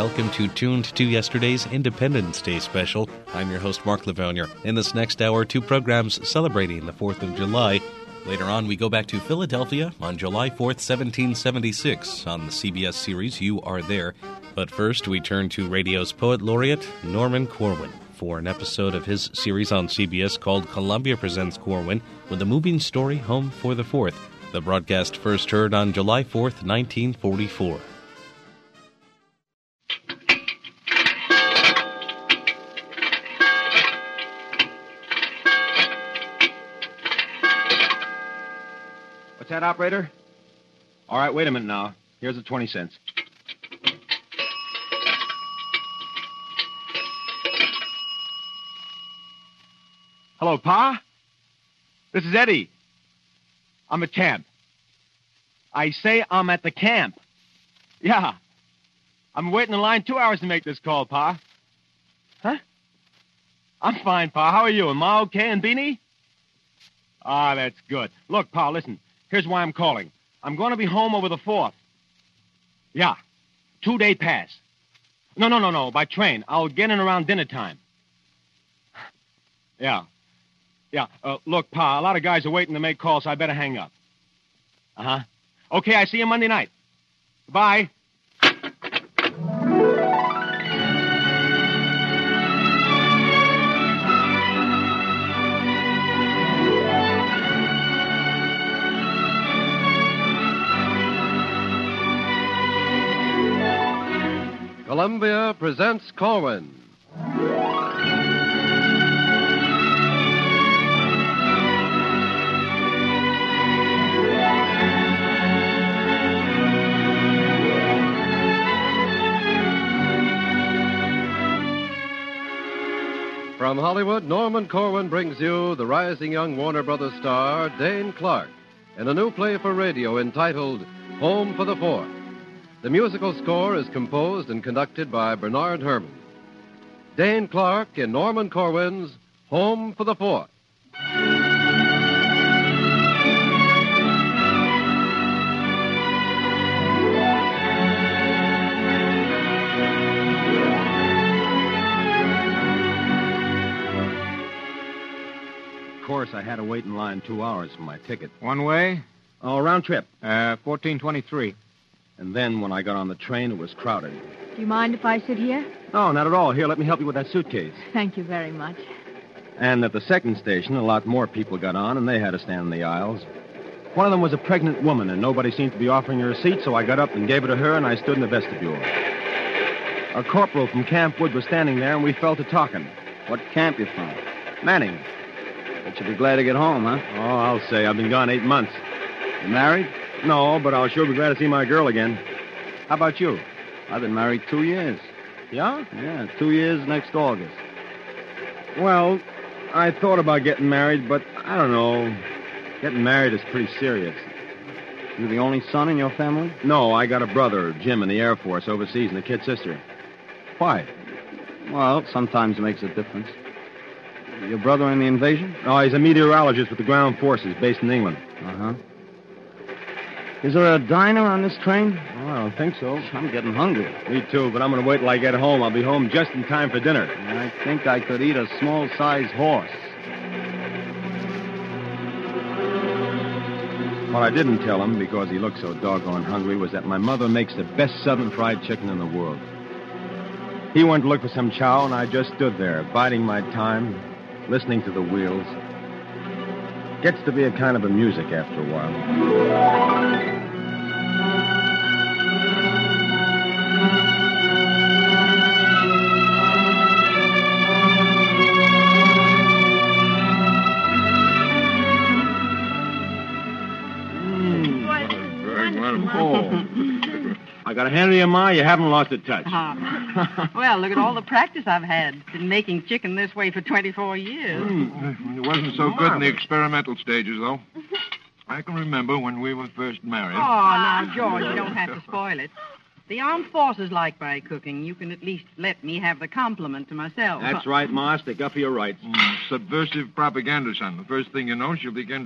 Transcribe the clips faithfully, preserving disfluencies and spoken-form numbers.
welcome to Tuned to Yesterday's Independence Day special. I'm your host, Mark Livonia. In this next hour, two programs celebrating the fourth of July. Later on, we go back to Philadelphia on July fourth, seventeen seventy-six, on the C B S series You Are There. But first, we turn to radio's poet laureate, Norman Corwin, for an episode of his series on C B S called Columbia Presents Corwin, with a moving story, Home for the Fourth. The broadcast first heard on July fourth, nineteen forty-four. What's that, operator? All right, wait a minute now. Here's the twenty cents. Hello, Pa? This is Eddie. I'm at camp. I say I'm at the camp. Yeah. I'm waiting in line two hours to make this call, Pa. Huh? I'm fine, Pa. How are you? And Ma okay and Beanie? Ah, that's good. Look, Pa, listen. Here's why I'm calling. I'm going to be home over the fourth. Yeah. Two-day pass. No, no, no, no. By train. I'll get in around dinner time. Yeah. Yeah. Uh, look, Pa, a lot of guys are waiting to make calls, so I better hang up. Uh-huh. Okay, I see you Monday night. Bye. Columbia presents Corwin. From Hollywood, Norman Corwin brings you the rising young Warner Brothers star, Dane Clark, in a new play for radio entitled Home for the Fourth. The musical score is composed and conducted by Bernard Herrmann. Dane Clark in Norman Corwin's Home for the Fourth. Of course, I had to wait in line two hours for my ticket. One way? Oh, round trip. Uh, fourteen twenty-three. And then when I got on the train, it was crowded. Do you mind if I sit here? No, not at all. Here, let me help you with that suitcase. Thank you very much. And at the second station, a lot more people got on, and they had to stand in the aisles. One of them was a pregnant woman, and nobody seemed to be offering her a seat, so I got up and gave it to her, and I stood in the vestibule. A corporal from Camp Wood was standing there, and we fell to talking. What camp you from? Manning. Bet you'll be glad to get home, huh? Oh, I'll say. I've been gone eight months. You married? No, but I'll sure be glad to see my girl again. How about you? I've been married two years. Yeah? Yeah, two years next August. Well, I thought about getting married, but I don't know. Getting married is pretty serious. You the only son in your family? No, I got a brother, Jim, in the Air Force overseas, and a kid sister. Why? Well, sometimes it makes a difference. Your brother in the invasion? No, he's a meteorologist with the ground forces based in England. Uh-huh. Is there a diner on this train? Oh, I don't think so. I'm getting hungry. Me too, but I'm going to wait till I get home. I'll be home just in time for dinner. I think I could eat a small-sized horse. What I didn't tell him, because he looked so doggone hungry, was that my mother makes the best southern fried chicken in the world. He went to look for some chow, and I just stood there, biding my time, listening to the wheels. Gets to be a kind of a music after a while. I got a hand in you, Ma. You haven't lost a touch. Uh, well, look at all the practice I've had. Been making chicken this way for twenty-four years. Mm, it wasn't so good in the experimental stages, though. I can remember when we were first married. Oh, now, George, you don't have to spoil it. The armed forces like my cooking. You can at least let me have the compliment to myself. That's right, Ma. Stick up for your rights. Mm, subversive propaganda, son. The first thing you know, she'll begin to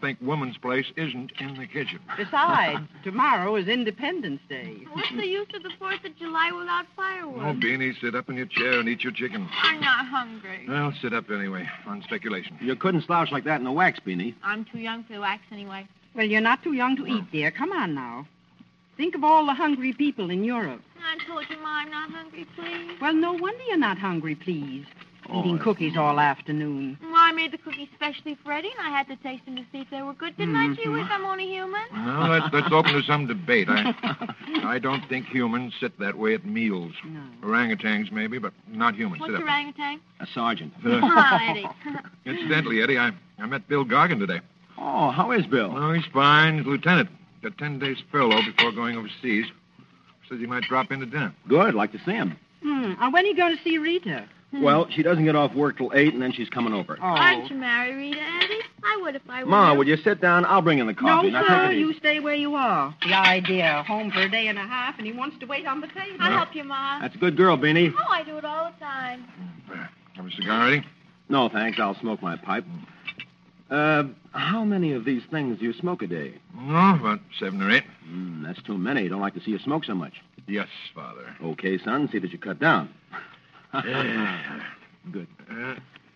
think woman's place isn't in the kitchen. Besides, tomorrow is Independence Day. What's the use of the fourth of July without fireworks? Oh, Beanie, sit up in your chair and eat your chicken. I'm not hungry. Well, sit up anyway, on speculation. You couldn't slouch like that in the wax, Beanie. I'm too young for the wax anyway. Well, you're not too young to eat, dear. Come on now. Think of all the hungry people in Europe. I told you, Ma, I'm not hungry, please. Well, no wonder you're not hungry, please. Oh, Eating I- cookies all afternoon. Ma, I made the cookies specially for Eddie, and I had to taste them to see if they were good. Didn't I, Gee Whiz? I'm only human. Well, let's, let's open to some debate. I, I don't think humans sit that way at meals. No. Orangutans, maybe, but not humans. What's sit up. orangutan? A sergeant. Ah, Eddie. Incidentally, Eddie, I, I met Bill Gargan today. Oh, how is Bill? Oh, he's fine. He's lieutenant. Got ten days furlough before going overseas. Says he might drop in to dinner. Good. Like to see him. Hmm. And when are you going to see Rita? Well, she doesn't get off work till eight, and then she's coming over. Oh. Why didn't you marry Rita, Eddie? I would if I were Ma, you. would you sit down? I'll bring in the coffee. No, Now, sir, take it you easy. stay where you are. The idea, home for a day and a half, and he wants to wait on the table. I'll help you, Ma. That's a good girl, Beanie. Oh, I do it all the time. Have a cigar, Eddie? No, thanks. I'll smoke my pipe. Uh, how many of these things do you smoke a day? No, about seven or eight. Mm, that's too many. Don't like to see you smoke so much. Yes, Father. Okay, son. See that you cut down. Good. Uh,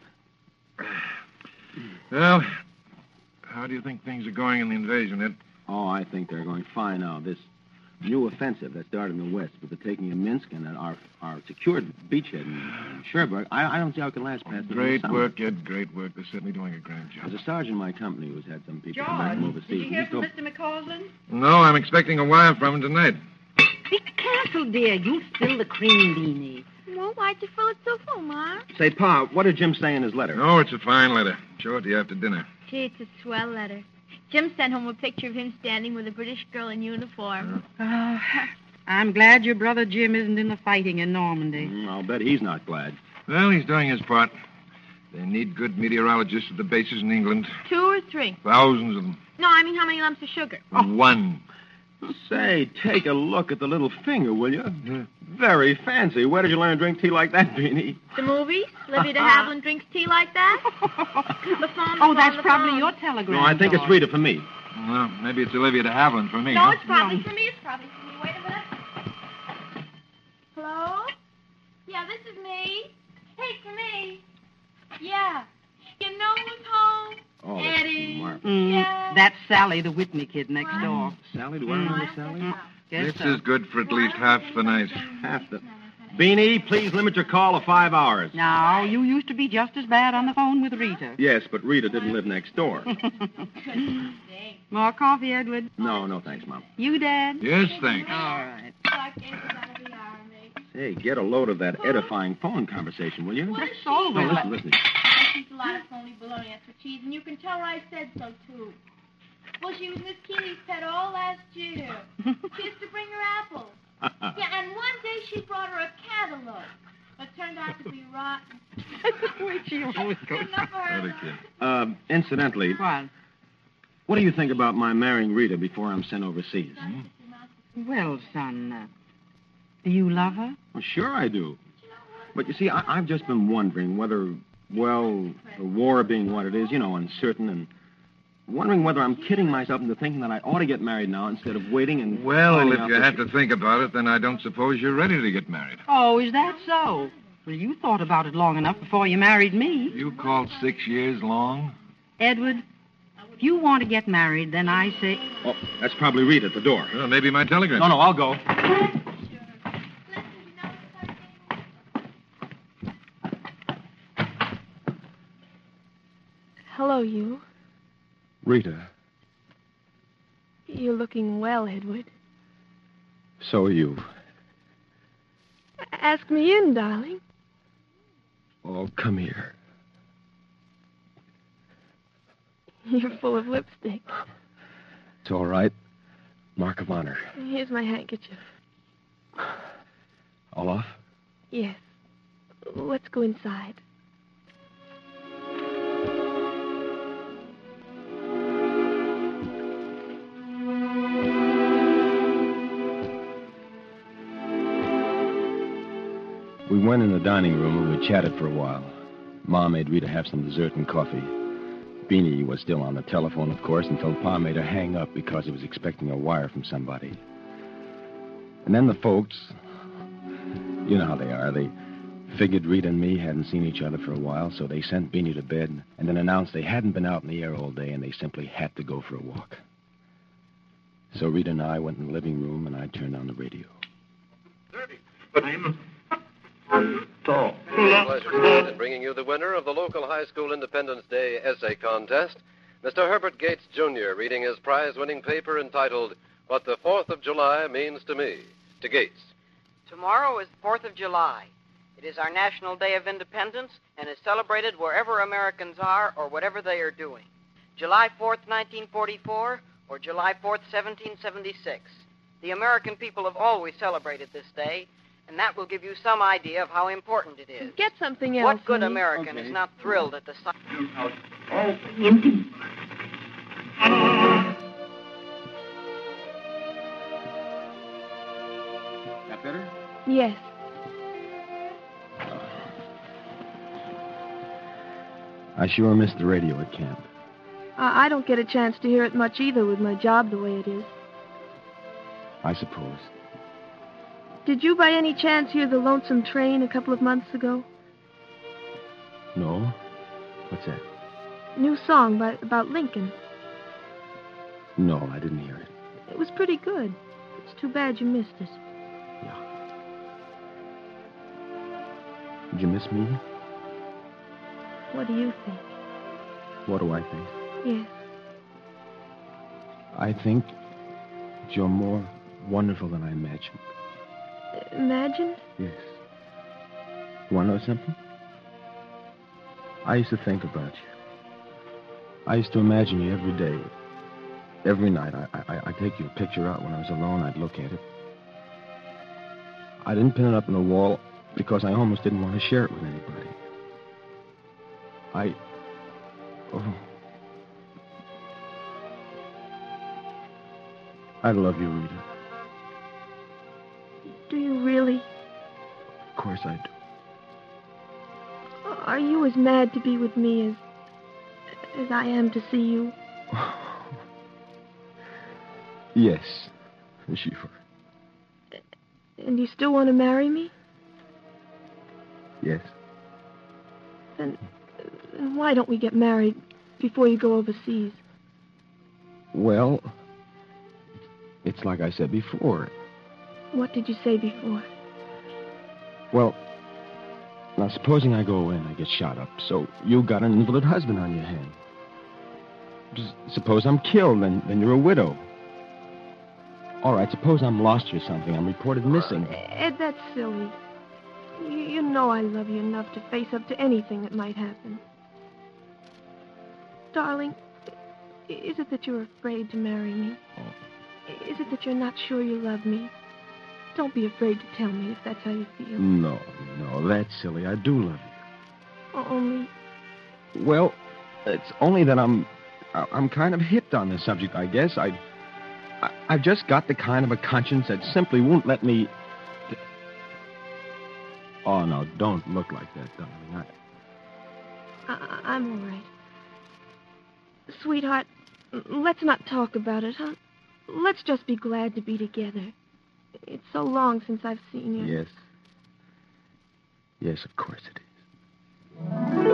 well, how do you think things are going in the invasion, Ed? Oh, I think they're going fine now. This new offensive that started in the west with the taking of Minsk and then our our secured beachhead in, in Cherbourg, I, I don't see how it can last past the Great summer. work, Ed. Great work. They're certainly doing a grand job. There's a sergeant in my company who's had some people come back George, from overseas. did you hear He's from so- Mister McCausland? No, I'm expecting a wire from him tonight. Be careful, dear. You spill the cream, Beanie. Well, why'd you fill it so full, Ma? Say, Pa, what did Jim say in his letter? No, it's a fine letter. Show it to you after dinner. Gee, it's a swell letter. Jim sent home a picture of him standing with a British girl in uniform. Oh, I'm glad your brother Jim isn't in the fighting in Normandy. Mm, I'll bet he's not glad. Well, he's doing his part. They need good meteorologists at the bases in England. Two or three? Thousands of them. No, I mean how many lumps of sugar? One. Say, take a look at the little finger, will you? Very fancy. Where did you learn to drink tea like that, Beanie? The movies? Livia de Havilland drinks tea like that? The phone, the Oh, phone, that's the probably phone. your telegram. No, I think it's George. Rita for me. Well, maybe it's Olivia de Havilland for me, No, huh? it's probably No. for me. It's probably for me. Wait a minute. Hello? Yeah, this is me. Hey, it's for me. Yeah. You know who's home? Oh, that's Eddie. marvelous. Mm, Yeah. That's Sally, the Whitney kid next door. Sally, do I remember Sally? Mm, guess This so. is good for at least half the night. Half the... Beanie, please limit your call to five hours. Now, you used to be just as bad on the phone with Rita. Yes, but Rita didn't live next door. More coffee, Edward? No, no, thanks, Mom. You, Dad? Yes, thanks. All right. Hey, get a load of that edifying phone conversation, will you? What is That's all No, we listen, listen. She's a lot of phony baloney, that's what she is, and you can tell her I said so, too. Well, she was Miss Keeney's pet all last year. She used to bring her apples. Yeah, and one day she brought her a cantaloupe. It turned out to be rotten. the way she always goes. Good enough for her. What a kid. Uh, incidentally, What? what do you think about my marrying Rita before I'm sent overseas? Well, son, uh, do you love her? Well, sure I do. But you see, I- I've just been wondering whether, well, the war being what it is, you know, uncertain, and wondering whether I'm kidding myself into thinking that I ought to get married now instead of waiting and... Well, finding if out you that had to think about it, then I don't suppose you're ready to get married. Oh, is that so? Well, you thought about it long enough before you married me. You called six years long? Edward, if you want to get married, then I say... Oh, that's probably Rita at the door. Well, maybe my telegram. No, no, I'll go. Hello, you. Rita, You're looking well, Edward. so are you. Ask me in, darling. Oh, come here. You're full of lipstick. It's all right. Mark of honor. Here's my handkerchief. All off? Yes. Let's go inside. We went in the dining room and we chatted for a while. Ma made Rita have some dessert and coffee. Beanie was still on the telephone, of course, until Pa made her hang up because he was expecting a wire from somebody. And then the folks, you know how they are. They figured Rita and me hadn't seen each other for a while, so they sent Beanie to bed and then announced they hadn't been out in the air all day and they simply had to go for a walk. So Rita and I went in the living room and I turned on the radio. Tall. Pleasure in bringing you the winner of the local high school Independence Day essay contest, Mister Herbert Gates, Junior, reading his prize-winning paper entitled, What the Fourth of July Means to Me. To Gates. Tomorrow is the fourth of July. It is our National Day of Independence and is celebrated wherever Americans are or whatever they are doing. July fourth, nineteen forty-four, or July fourth, seventeen seventy-six. The American people have always celebrated this day, and that will give you some idea of how important it is. Get something else. What good honey. American Okay. is not thrilled at the sight? That better? Yes. I sure missed the radio at camp. I, I don't get a chance to hear it much either with my job the way it is. I suppose. Did you by any chance hear the Lonesome Train a couple of months ago? No? What's that? New song by, about Lincoln. No, I didn't hear it. It was pretty good. It's too bad you missed it. Did you miss me? What do you think? What do I think? Yes. I think that you're more wonderful than I imagined. Imagined? Yes. You want to know something? I used to think about you. I used to imagine you every day. Every night, I, I, I'd take your picture out when I was alone. I'd look at it. I didn't pin it up on the wall because I almost didn't want to share it with anybody. I... Oh. I love you, Rita. Do you really? Of course I do. Are you as mad to be with me as... as I am to see you? Yes, sure. And you still want to marry me? Yes. Then, then why don't we get married before you go overseas? Well, it's like I said before. What did you say before? Well, now supposing I go away and I get shot up, so you got an invalid husband on your hand. Just suppose I'm killed, and then you're a widow. All right, suppose I'm lost or something. I'm reported missing. Ed, that's silly. You, you know I love you enough to face up to anything that might happen. Darling, is it that you're afraid to marry me? Oh. Is it that you're not sure you love me? Don't be afraid to tell me if that's how you feel. No, no, that's silly. I do love you. Only... Well, it's only that I'm... I'm kind of hipped on the subject, I guess. I... I've just got the kind of a conscience that simply won't let me... Oh, no, don't look like that, darling. I... I, I'm all right. Sweetheart, let's not talk about it, huh? Let's just be glad to be together. It's so long since I've seen you. Yes. Yes, of course it is.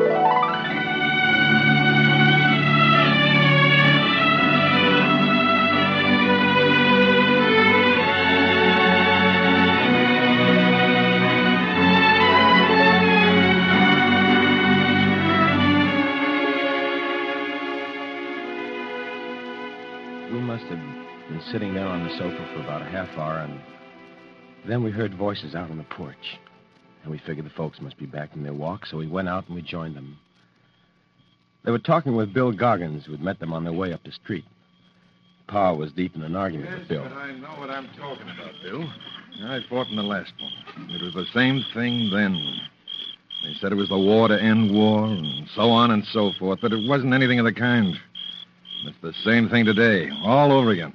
We must have been sitting there on the sofa for about a half hour, and then we heard voices out on the porch. And we figured the folks must be back from their walk, so we went out and we joined them. They were talking with Bill Goggins, who had met them on their way up the street. Pa was deep in an argument Yes, with Bill. but I know what I'm talking about, Bill. I fought in the last one. It was the same thing then. They said it was the war to end war, and so on and so forth, but it wasn't anything of the kind. It's the same thing today, all over again.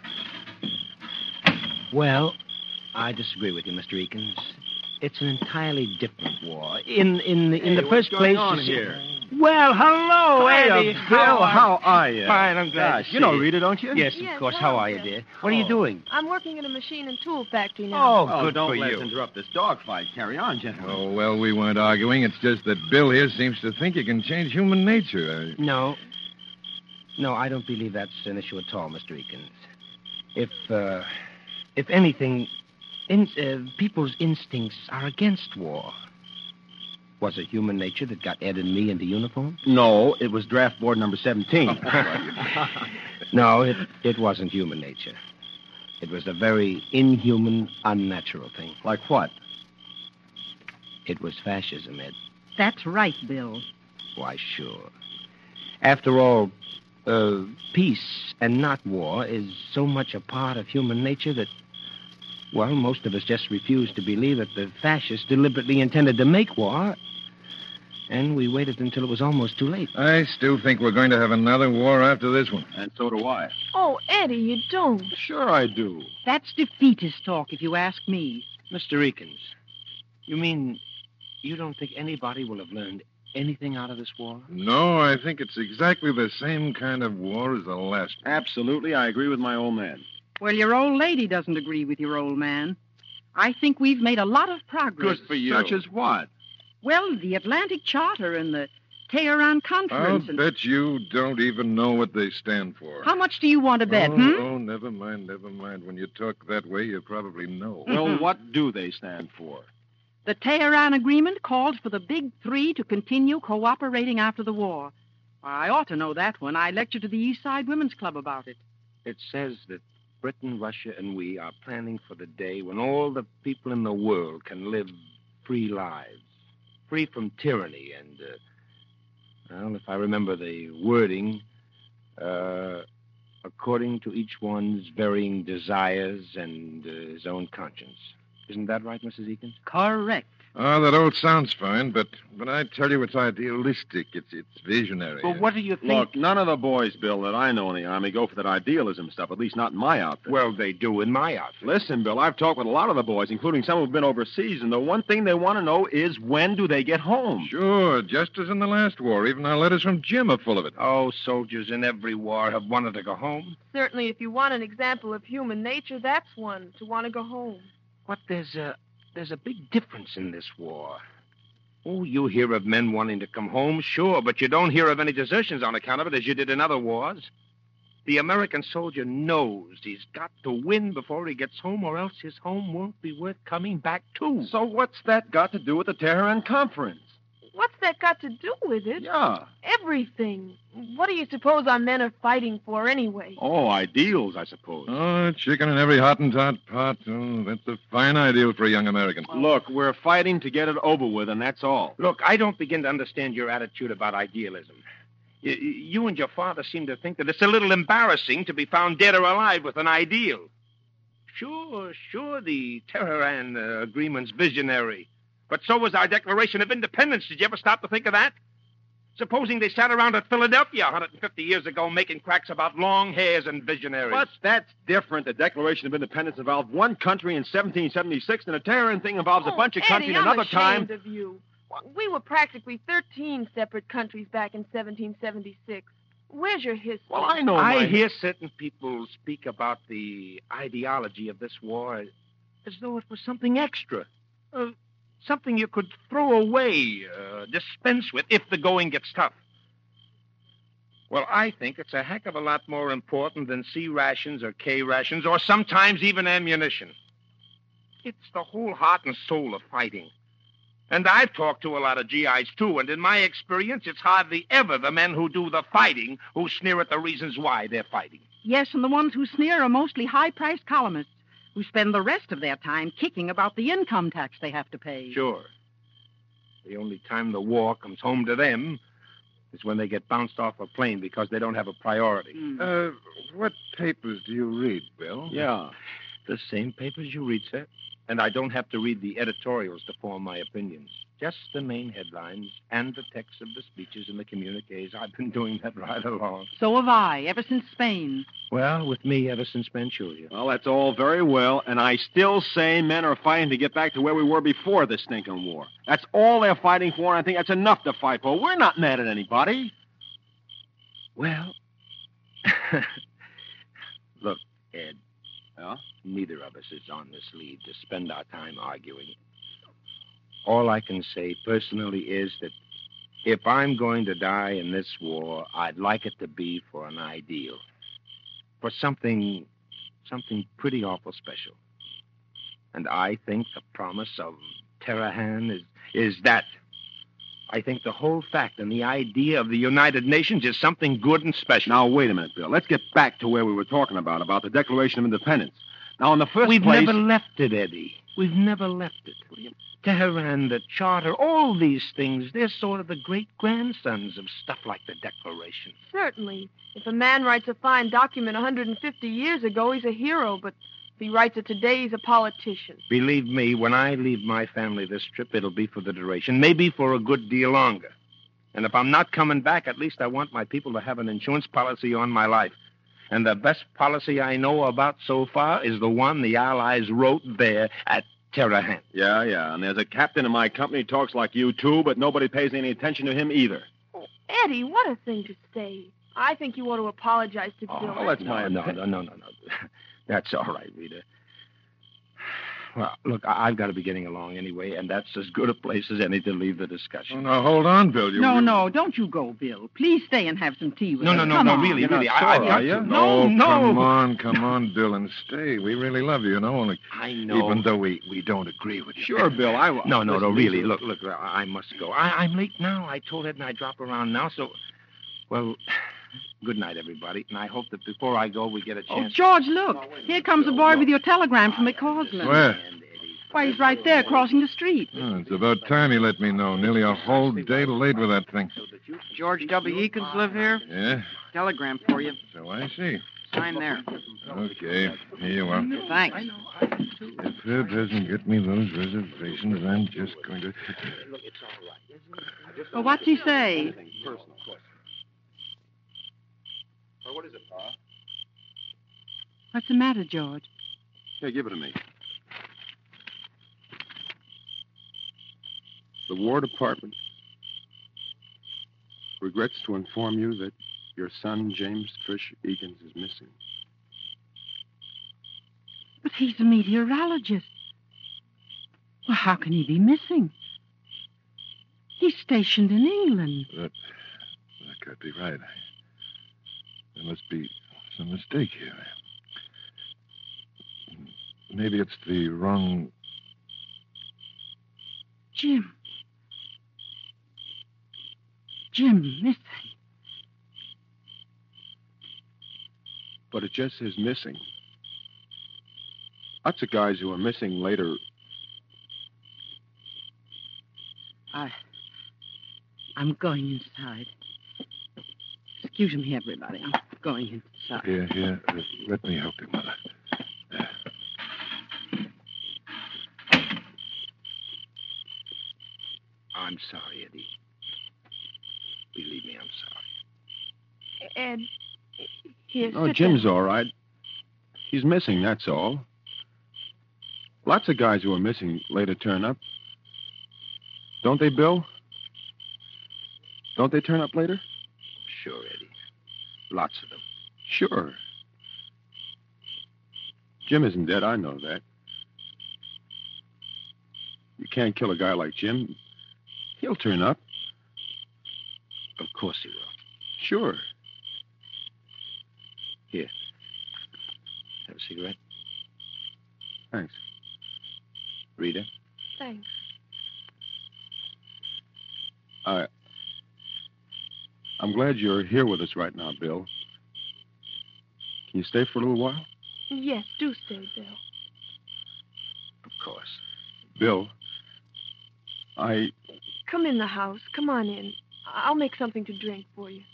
Well, I disagree with you, Mister Eakins. It's an entirely different war. In in in Hey, the what's first going place, on you see- here? Well, hello, Hiya, Eddie. Bill. How are, How are you? Fine, I'm glad Gosh, to you see know you. Rita, don't you? Yes, of Yes, course. hello, How are you, Bill. dear? What are you doing? I'm working in a machine and tool factory now. Oh, Oh, good don't for let's you. interrupt this dogfight. Carry on, gentlemen. Oh, well, we weren't arguing. It's just that Bill here seems to think you can change human nature. I... No. No, I don't believe that's an issue at all, Mister Eakins. If, uh, if anything, in, uh, people's instincts are against war. Was it human nature that got Ed and me into uniform? No, it was draft board number seventeen. No, it, it wasn't human nature. It was a very inhuman, unnatural thing. Like what? It was fascism, Ed. That's right, Bill. Why, sure. After all, uh, peace and not war is so much a part of human nature that, well, most of us just refuse to believe that the fascists deliberately intended to make war, and we waited until it was almost too late. I still think we're going to have another war after this one. And so do I. Oh, Eddie, you don't. Sure I do. That's defeatist talk, if you ask me. Mister Eakins, you mean you don't think anybody will have learned anything out of this war? No, I think it's exactly the same kind of war as the last one. Absolutely, I agree with my old man. Well, your old lady doesn't agree with your old man. I think we've made a lot of progress. Good for you. Such as what? Well, the Atlantic Charter and the Tehran I'll Conference. and... bet you don't even know what they stand for. How much do you want to bet, oh, hmm? Oh, never mind, never mind. When you talk that way, you probably know. Well, what do they stand for? The Tehran Agreement called for the Big Three to continue cooperating after the war. I ought to know that one. I lectured to the East Side Women's Club about it. It says that Britain, Russia, and we are planning for the day when all the people in the world can live free lives, free from tyranny and, uh, well, if I remember the wording, uh, according to each one's varying desires and uh, his own conscience. Isn't that right, Missus Eakins? Correct. Oh, that all sounds fine, but but I tell you, it's idealistic. It's it's visionary. But what do you think? Look, none of the boys, Bill, that I know in the Army go for that idealism stuff, at least not in my outfit. Well, they do in my outfit. Listen, Bill, I've talked with a lot of the boys, including some who've been overseas, and the one thing they want to know is when do they get home? Sure, just as in the last war. Even our letters from Jim are full of it. Oh, soldiers in every war have wanted to go home. Certainly, if you want an example of human nature, that's one, to want to go home. But there's a there's a big difference in this war. Oh, you hear of men wanting to come home, sure, but you don't hear of any desertions on account of it as you did in other wars. The American soldier knows he's got to win before he gets home, or else his home won't be worth coming back to. So what's that got to do with the Tehran Conference? What's that got to do with it? Yeah. Everything. What do you suppose our men are fighting for anyway? Oh, ideals, I suppose. Oh, chicken in every Hottentot pot. Oh, that's a fine ideal for a young American. Look, we're fighting to get it over with, and that's all. Look, I don't begin to understand your attitude about idealism. Y- you and your father seem to think that it's a little embarrassing to be found dead or alive with an ideal. Sure, sure, the Tehran uh, Agreement's visionary. But so was our Declaration of Independence. Did you ever stop to think of that? Supposing they sat around at Philadelphia one hundred fifty years ago making cracks about long hairs and visionaries. But that's different. The Declaration of Independence involved one country in seventeen seventy-six, and the Tehran thing involves oh, a bunch of Eddie, countries in I'm another ashamed time. Of you. We were practically thirteen separate countries back in seventeen seventy-six. Where's your history? Well, I know I my... hear certain people speak about the ideology of this war as though it was something extra. Uh, something you could throw away, uh, dispense with, if the going gets tough. Well, I think it's a heck of a lot more important than C rations or K rations, or sometimes even ammunition. It's the whole heart and soul of fighting. And I've talked to a lot of G Is, too, and in my experience, it's hardly ever the men who do the fighting who sneer at the reasons why they're fighting. Yes, and the ones who sneer are mostly high-priced columnists who spend the rest of their time kicking about the income tax they have to pay. Sure. The only time the war comes home to them is when they get bounced off a plane because they don't have a priority. Mm. Uh, what papers do you read, Bill? Yeah, the same papers you read, sir. And I don't have to read the editorials to form my opinions. Just the main headlines and the text of the speeches and the communiques. I've been doing that right along. So have I, ever since Spain. Well, with me ever since Manchuria. Well, that's all very well, and I still say men are fighting to get back to where we were before this stinking war. That's all they're fighting for, and I think that's enough to fight for. We're not mad at anybody. Well, look, Ed. Yeah? Neither of us is on this leave to spend our time arguing. All I can say personally is that if I'm going to die in this war, I'd like it to be for an ideal. For something, something pretty awful special. And I think the promise of Terahan is, is that. I think the whole fact and the idea of the United Nations is something good and special. Now, wait a minute, Bill. Let's get back to where we were talking about, about the Declaration of Independence. Now, in the first We've place... never left it, Eddie. We've never left it. Tehran, the Charter, all these things, they're sort of the great-grandsons of stuff like the Declaration. Certainly. If a man writes a fine document one hundred fifty years ago, he's a hero, but if he writes it today, he's a politician. Believe me, when I leave my family this trip, it'll be for the duration, maybe for a good deal longer. And if I'm not coming back, at least I want my people to have an insurance policy on my life. And the best policy I know about so far is the one the Allies wrote there at Terahan. Yeah, yeah, and there's a captain in my company who talks like you, too, but nobody pays any attention to him either. Oh, Eddie, what a thing to say. I think you ought to apologize to Bill. Oh, that's my no, no, no, no, no. That's all right, Rita. Well, look, I- I've got to be getting along anyway, and that's as good a place as any to leave the discussion. Oh, now, hold on, Bill. You No, were- no, don't you go, Bill. Please stay and have some tea with No, us. no, no, Come no, on. really, You're really. not I, sure, I, are you? No, oh, no. come on, come on, Dylan. Stay. We really love you, you know. Only I know. Even though we, we don't agree with you. Sure, Bill, I... No, no, no, Listen, really. listen. Look, look, I I must go. I, I'm late now. I told Ed and I drop around now, so... Well, good night, everybody. And I hope that before I go, we get a Oh, chance... George, look. Here comes a boy with your telegram from McCausland. Where? Why, he's right there crossing the street. Oh, it's about time you let me know. Nearly a whole day late with that thing. George W. Eakins live here? Yeah? Telegram for you. So I see. Sign there. Okay, here you are. Thanks. If Ed doesn't get me those reservations, I'm just going to... Well, what's he say? What is it, Pa? What's the matter, George? Here, give it to me. The War Department regrets to inform you that your son, James Trish Eakins, is missing. But he's a meteorologist. Well, how can he be missing? He's stationed in England. That, that can't be right. There must be some mistake here. Maybe it's the wrong... Jim. Jim missing. But it just says missing. Lots of guys who are missing later. I... I'm going inside. Excuse me, everybody. I'm going inside. Here, here. Uh, let me help you, Mother. I'm sorry, Eddie. Believe me, I'm sorry. Ed, here, Oh, sit Jim's down. all right. He's missing, that's all. Lots of guys who are missing later turn up. Don't they, Bill? Don't they turn up later? Sure, Eddie. Lots of them. Sure. Jim isn't dead, I know that. You can't kill a guy like Jim. He'll turn up. Of course he will. Sure. Here. Have a cigarette? Thanks. Rita? Thanks. I... I'm glad you're here with us right now, Bill. Can you stay for a little while? Yes, do stay, Bill. Of course. Bill, I... Come in the house. Come on in. I'll make something to drink for you.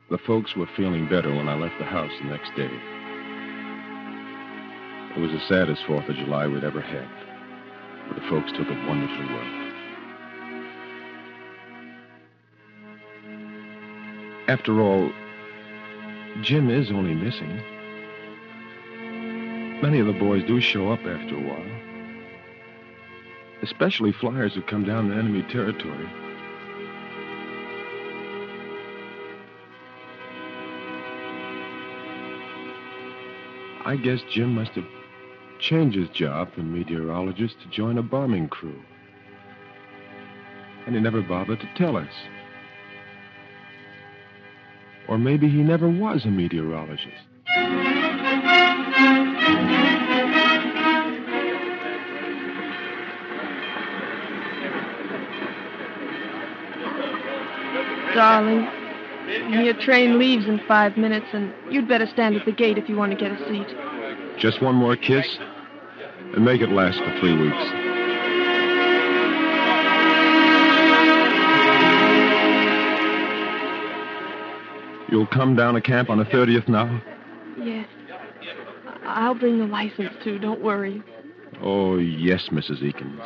The folks were feeling better when I left the house the next day. It was the saddest Fourth of July we'd ever had, but the folks took it wonderfully well. After all, Jim is only missing. Many of the boys do show up after a while, especially flyers who come down in enemy territory. I guess Jim must have changed his job from meteorologist to join a bombing crew. And he never bothered to tell us. Or maybe he never was a meteorologist. Darling, your train leaves in five minutes, and you'd better stand at the gate if you want to get a seat. Just one more kiss, and make it last for three weeks. You'll come down to camp on the thirtieth now? Yes. I'll bring the license, too. Don't worry. Oh, yes, Missus Eakins.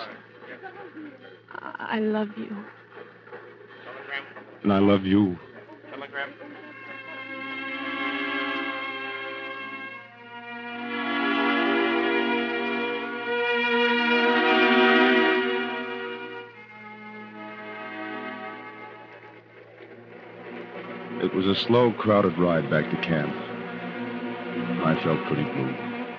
I love you. And I love you. Telegram. It was a slow, crowded ride back to camp. I felt pretty blue.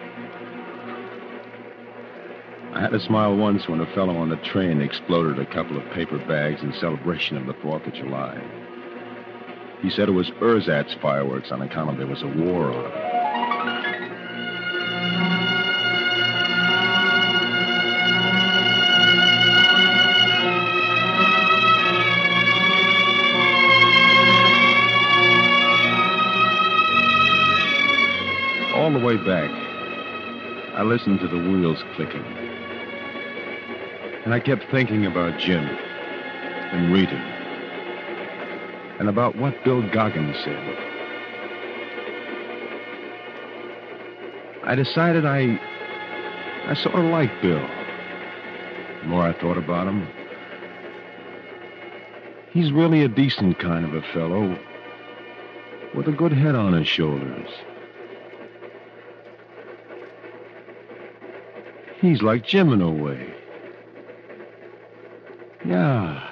I had a smile once when a fellow on the train exploded a couple of paper bags in celebration of the fourth of July. He said it was ersatz fireworks on account of there was a war on them. All the way back, I listened to the wheels clicking. And I kept thinking about Jim and Rita and about what Bill Goggins said. I decided I, I sort of liked Bill. The more I thought about him, he's really a decent kind of a fellow with a good head on his shoulders. He's like Jim in a way. Yeah.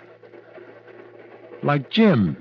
Like Jim.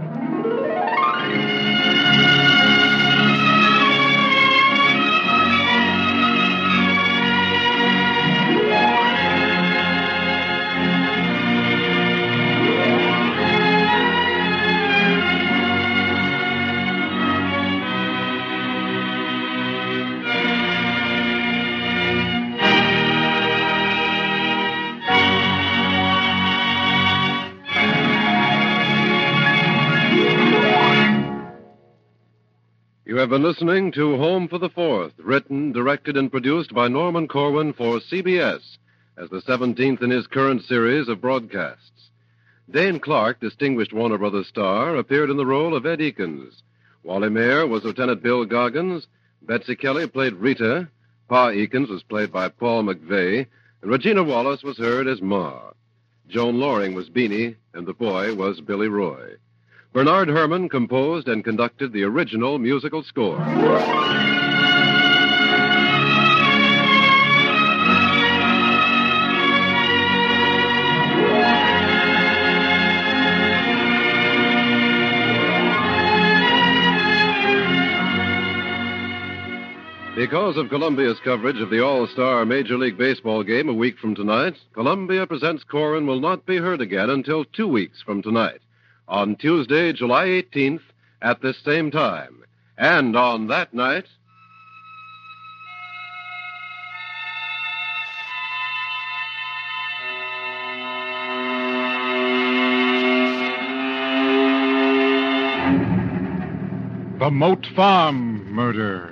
You have been listening to Home for the Fourth, written, directed, and produced by Norman Corwin for C B S as the seventeenth in his current series of broadcasts. Dane Clark, distinguished Warner Brothers star, appeared in the role of Ed Eakins. Wally Mayer was Lieutenant Bill Goggins. Betsy Kelly played Rita. Pa Eakins was played by Paul McVeigh. And Regina Wallace was heard as Ma. Joan Loring was Beanie, and the boy was Billy Roy. Bernard Herrmann composed and conducted the original musical score. Because of Columbia's coverage of the All-Star Major League Baseball game a week from tonight, Columbia Presents Corwin will not be heard again until two weeks from tonight, on Tuesday, July eighteenth, at this same time. And on that night... The Moat Farm Murder.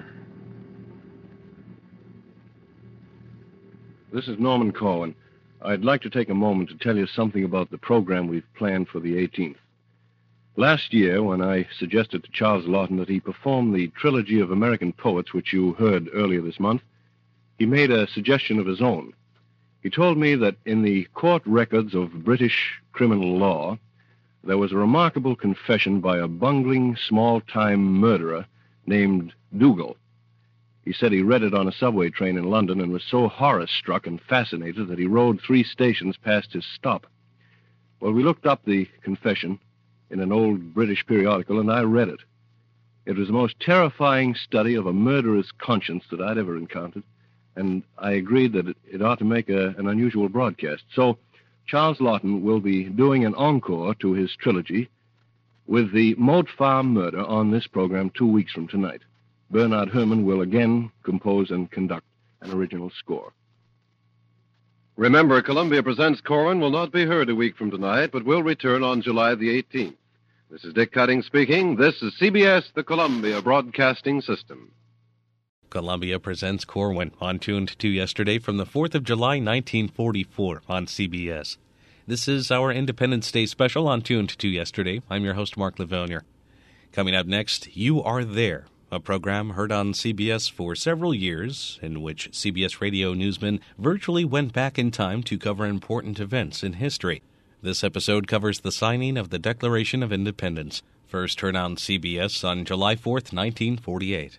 This is Norman Corwin. I'd like to take a moment to tell you something about the program we've planned for the eighteenth. Last year, when I suggested to Charles Lawton that he perform the trilogy of American poets, which you heard earlier this month, he made a suggestion of his own. He told me that in the court records of British criminal law, there was a remarkable confession by a bungling, small-time murderer named Dougal. He said he read it on a subway train in London and was so horror-struck and fascinated that he rode three stations past his stop. Well, we looked up the confession in an old British periodical, and I read it. It was the most terrifying study of a murderer's conscience that I'd ever encountered, and I agreed that it, it ought to make a, an unusual broadcast. So Charles Lawton will be doing an encore to his trilogy with the Moat Farm murder on this program two weeks from tonight. Bernard Herrmann will again compose and conduct an original score. Remember, Columbia Presents Corwin will not be heard a week from tonight, but will return on July the eighteenth. This is Dick Cutting speaking. This is C B S, the Columbia Broadcasting System. Columbia Presents Corwin, on Tuned to Yesterday from the fourth of July, nineteen forty-four, on C B S. This is our Independence Day special on Tuned to Yesterday. I'm your host, Mark Lavonier. Coming up next, You Are There, a program heard on C B S for several years, in which C B S radio newsmen virtually went back in time to cover important events in history. This episode covers the signing of the Declaration of Independence, first heard on C B S on July fourth, nineteen forty-eight.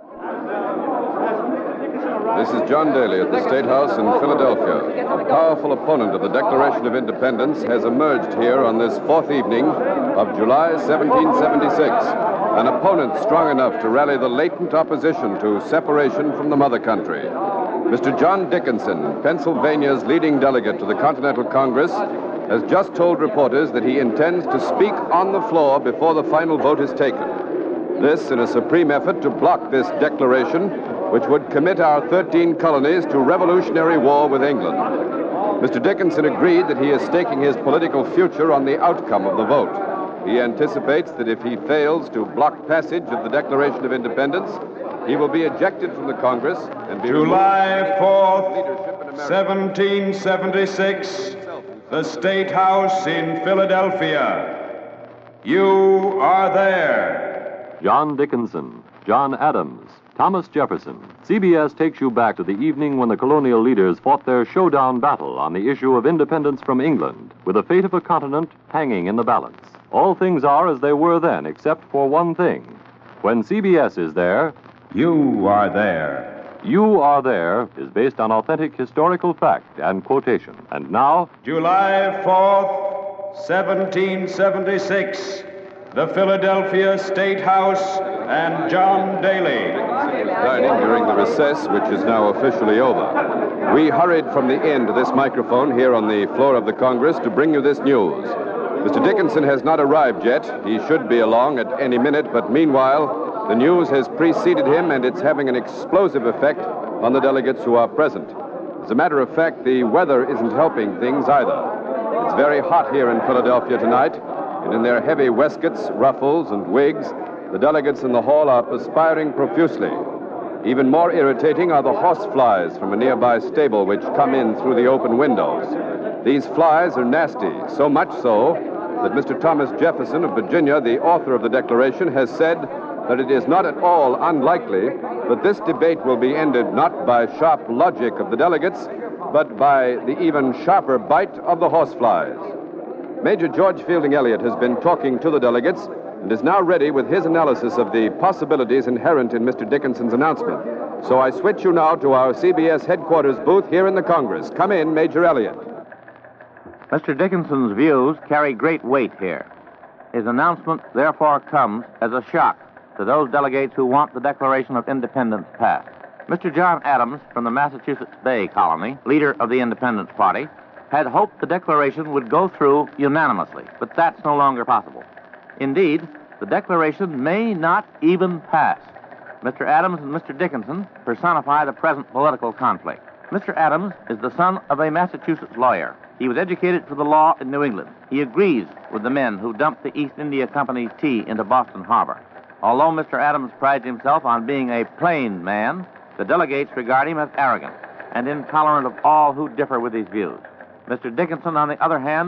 This is John Daly at the State House in Philadelphia. A powerful opponent of the Declaration of Independence has emerged here on this fourth evening of July seventeen seventy-six. An opponent strong enough to rally the latent opposition to separation from the mother country. Mister John Dickinson, Pennsylvania's leading delegate to the Continental Congress, has just told reporters that he intends to speak on the floor before the final vote is taken. This in a supreme effort to block this declaration, which would commit our thirteen colonies to revolutionary war with England. Mister Dickinson agreed that he is staking his political future on the outcome of the vote. He anticipates that if he fails to block passage of the Declaration of Independence, he will be ejected from the Congress and be July fourth, seventeen seventy-six, the State House in Philadelphia. You are there. John Dickinson, John Adams, Thomas Jefferson. C B S takes you back to the evening when the colonial leaders fought their showdown battle on the issue of independence from England, with the fate of a continent hanging in the balance. All things are as they were then, except for one thing. When C B S is there, You are there. You Are There is based on authentic historical fact and quotation. And now, July fourth, seventeen seventy-six, the Philadelphia State House and John Daly. Dining during the recess, which is now officially over. We hurried from the inn to this microphone here on the floor of the Congress to bring you this news. Mister Dickinson has not arrived yet. He should be along at any minute, but meanwhile, the news has preceded him, and it's having an explosive effect on the delegates who are present. As a matter of fact, the weather isn't helping things either. It's very hot here in Philadelphia tonight, and in their heavy waistcoats, ruffles, and wigs, the delegates in the hall are perspiring profusely. Even more irritating are the horse flies from a nearby stable which come in through the open windows. These flies are nasty, so much so that Mister Thomas Jefferson of Virginia, the author of the Declaration, has said that it is not at all unlikely that this debate will be ended not by sharp logic of the delegates, but by the even sharper bite of the horseflies. Major George Fielding Eliot has been talking to the delegates and is now ready with his analysis of the possibilities inherent in Mister Dickinson's announcement. So I switch you now to our C B S headquarters booth here in the Congress. Come in, Major Eliot. Mister Dickinson's views carry great weight here. His announcement, therefore, comes as a shock to those delegates who want the Declaration of Independence passed. Mister John Adams, from the Massachusetts Bay Colony, leader of the Independence Party, had hoped the Declaration would go through unanimously, but that's no longer possible. Indeed, the Declaration may not even pass. Mister Adams and Mister Dickinson personify the present political conflict. Mister Adams is the son of a Massachusetts lawyer. He was educated for the law in New England. He agrees with the men who dumped the East India Company's tea into Boston Harbor. Although Mister Adams prides himself on being a plain man, the delegates regard him as arrogant and intolerant of all who differ with his views. Mister Dickinson, on the other hand,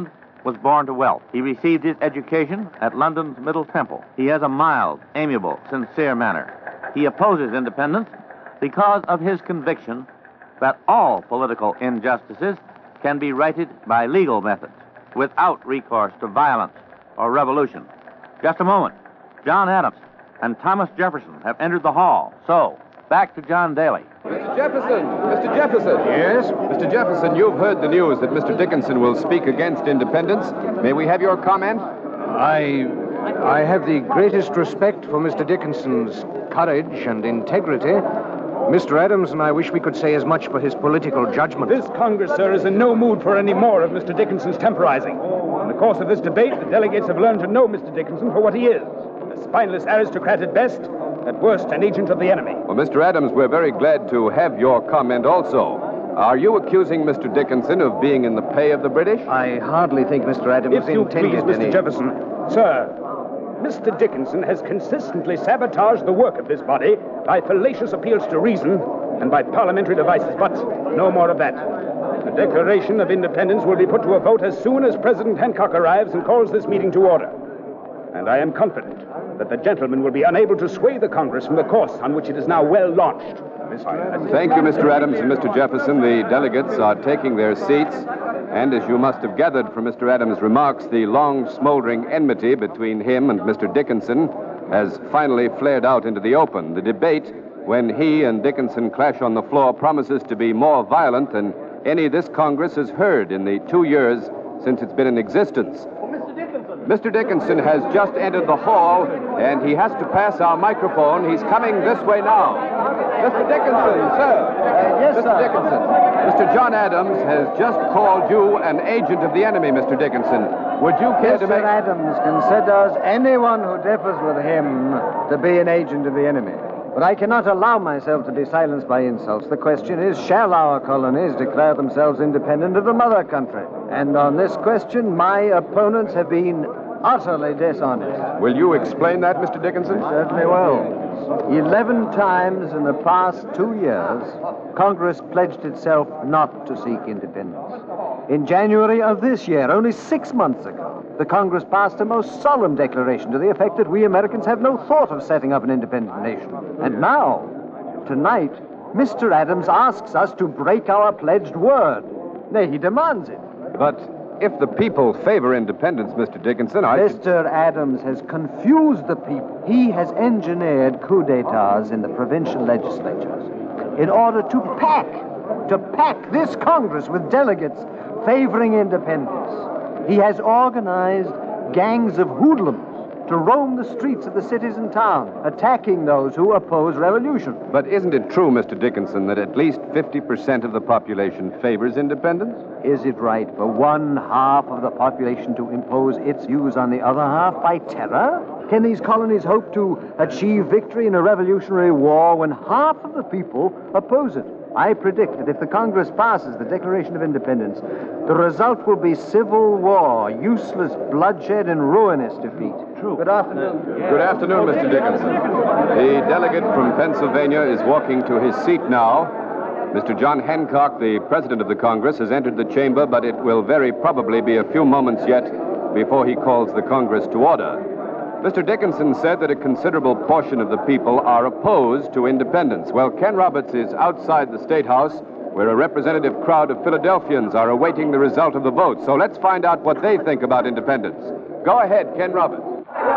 was born to wealth. He received his education at London's Middle Temple. He has a mild, amiable, sincere manner. He opposes independence because of his conviction that all political injustices can be righted by legal methods without recourse to violence or revolution. Just a moment. John Adams and Thomas Jefferson have entered the hall. So, back to John Daly. Mister Jefferson! Mister Jefferson! Yes? Mister Jefferson, you've heard the news that Mister Dickinson will speak against independence. May we have your comment? I... I have the greatest respect for Mister Dickinson's courage and integrity. Mister Adams and I wish we could say as much for his political judgment. This Congress, sir, is in no mood for any more of Mister Dickinson's temporizing. In the course of this debate, the delegates have learned to know Mister Dickinson for what he is. A spineless aristocrat at best, at worst, an agent of the enemy. Well, Mister Adams, we're very glad to have your comment also. Are you accusing Mister Dickinson of being in the pay of the British? I hardly think Mister Adams if you intended please, Mister any... Jefferson. Sir, Mister Dickinson has consistently sabotaged the work of this body by fallacious appeals to reason and by parliamentary devices. But no more of that. The Declaration of Independence will be put to a vote as soon as President Hancock arrives and calls this meeting to order. And I am confident that the gentleman will be unable to sway the Congress from the course on which it is now well launched. Thank you, Mister Adams and Mister Jefferson. The delegates are taking their seats. And as you must have gathered from Mister Adams' remarks, the long smoldering enmity between him and Mister Dickinson has finally flared out into the open. The debate, when he and Dickinson clash on the floor, promises to be more violent than any this Congress has heard in the two years since it's been in existence. Mister Dickinson has just entered the hall, and he has to pass our microphone. He's coming this way now. Mister Dickinson, sir. Uh, yes, Mister sir. Dickinson. Mister John Adams has just called you an agent of the enemy, Mister Dickinson. Would you care Mister to make... Adams considers anyone who differs with him to be an agent of the enemy. But I cannot allow myself to be silenced by insults. The question is, shall our colonies declare themselves independent of the mother country? And on this question, my opponents have been utterly dishonest. Will you explain that, Mister Dickinson? Certainly will. Eleven times in the past two years, Congress pledged itself not to seek independence. In January of this year, only six months ago, the Congress passed a most solemn declaration to the effect that we Americans have no thought of setting up an independent nation. And now, tonight, Mister Adams asks us to break our pledged word. Nay, he demands it. But if the people favor independence, Mister Dickinson, I... Mister Adams has confused the people. He has engineered coup d'etats in the provincial legislatures in order to pack, to pack this Congress with delegates favoring independence. He has organized gangs of hoodlums to roam the streets of the cities and towns, attacking those who oppose revolution. But isn't it true, Mister Dickinson, that at least fifty percent of the population favors independence? Is it right for one half of the population to impose its views on the other half by terror? Can these colonies hope to achieve victory in a revolutionary war when half of the people oppose it? I predict that if the Congress passes the Declaration of Independence, the result will be civil war, useless bloodshed, and ruinous defeat. True. Good afternoon. Good afternoon, Mister Dickinson. The delegate from Pennsylvania is walking to his seat now. Mister John Hancock, the president of the Congress, has entered the chamber, but it will very probably be a few moments yet before he calls the Congress to order. Mister Dickinson said that a considerable portion of the people are opposed to independence. Well, Ken Roberts is outside the State House, where a representative crowd of Philadelphians are awaiting the result of the vote. So let's find out what they think about independence. Go ahead, Ken Roberts.